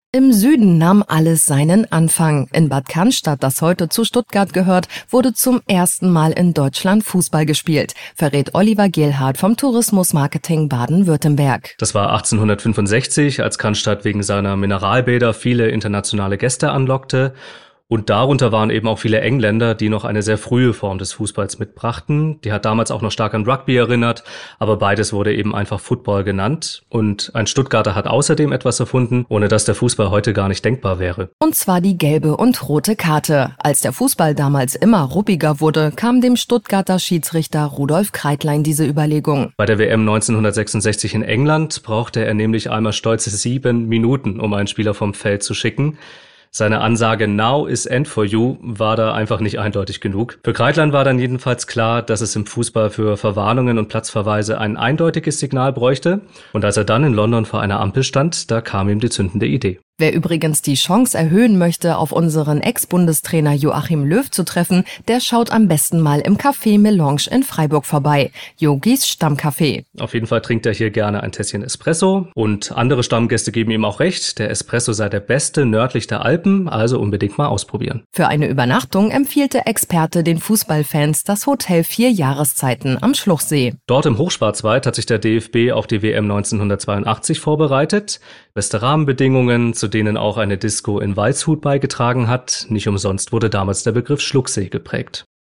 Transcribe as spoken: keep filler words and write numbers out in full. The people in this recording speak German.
Im Süden nahm alles seinen Anfang. In Bad Cannstatt, das heute zu Stuttgart gehört, wurde zum ersten Mal in Deutschland Fußball gespielt, verrät Oliver Gehlhardt vom Tourismusmarketing Baden-Württemberg. Das war achtzehnhundertfünfundsechzig, als Cannstatt wegen seiner Mineralbäder viele internationale Gäste anlockte. Und darunter waren eben auch viele Engländer, die noch eine sehr frühe Form des Fußballs mitbrachten. Die hat damals auch noch stark an Rugby erinnert, aber beides wurde eben einfach Football genannt. Und ein Stuttgarter hat außerdem etwas erfunden, ohne dass der Fußball heute gar nicht denkbar wäre. Und zwar die gelbe und rote Karte. Als der Fußball damals immer ruppiger wurde, kam dem Stuttgarter Schiedsrichter Rudolf Kreitlein diese Überlegung. Bei der W M neunzehnhundertsechsundsechzig in England brauchte er nämlich einmal stolze sieben Minuten, um einen Spieler vom Feld zu schicken. Seine Ansage "Now is end for you" war da einfach nicht eindeutig genug. Für Kreitlein war dann jedenfalls klar, dass es im Fußball für Verwarnungen und Platzverweise ein eindeutiges Signal bräuchte. Und als er dann in London vor einer Ampel stand, da kam ihm die zündende Idee. Wer übrigens die Chance erhöhen möchte, auf unseren Ex-Bundestrainer Joachim Löw zu treffen, der schaut am besten mal im Café Melange in Freiburg vorbei. Yogis Stammcafé. Auf jeden Fall trinkt er hier gerne ein Tässchen Espresso. Und andere Stammgäste geben ihm auch recht, der Espresso sei der beste nördlich der Alpen, also unbedingt mal ausprobieren. Für eine Übernachtung empfiehlt der Experte den Fußballfans das Hotel Vier Jahreszeiten am Schluchsee. Dort im Hochschwarzwald hat sich der D F B auf die W M neunzehnhundertzweiundachtzig vorbereitet. Beste Rahmenbedingungen, zu denen auch eine Disco in Waldshut beigetragen hat. Nicht umsonst wurde damals der Begriff Schluchsee geprägt.